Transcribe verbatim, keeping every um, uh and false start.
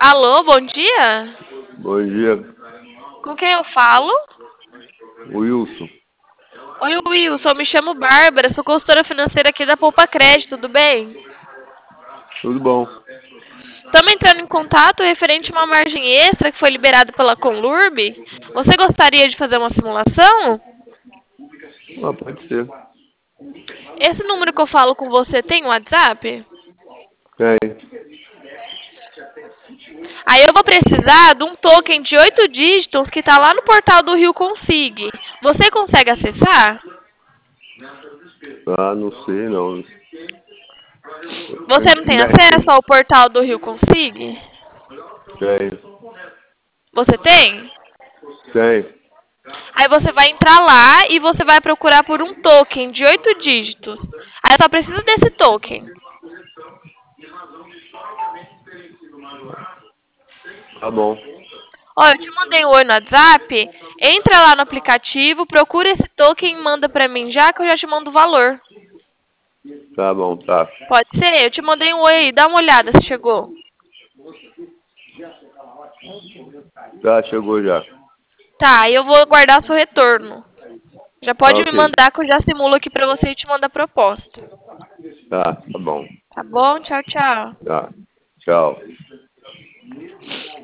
Alô, bom dia? Bom dia, Com quem eu falo? Wilson. Oi, Wilson, eu me chamo Bárbara, sou consultora financeira aqui da Poupa Crédito, tudo bem? Tudo bom? Estamos entrando em contato referente a uma margem extra que foi liberada pela Conlurb. Você gostaria de fazer uma simulação? Ah, pode ser. Esse número que eu falo com você tem um WhatsApp? Tem. Aí eu vou precisar de um token de oito dígitos que está lá no portal do Rio Consig. Você consegue acessar? Ah, não sei não. Você não tem acesso ao portal do Rio Consig? Tem. Você tem? Tem. Aí você vai entrar lá e você vai procurar por um token de oito dígitos. Aí eu só preciso desse token. Tá bom. Ó, eu te mandei um oi no WhatsApp. Entra lá no aplicativo, procura esse token e manda pra mim já que eu já te mando o valor. Tá bom, tá. Pode ser? Eu te mandei um oi aí, dá uma olhada se chegou. Tá, chegou já. Tá, aí eu vou aguardar seu retorno. Já Tá pode me ok. mandar que eu já simulo aqui pra você e te mando a proposta. Tá, tá bom. Tá bom? Tchau, tchau. Tá. Tchau.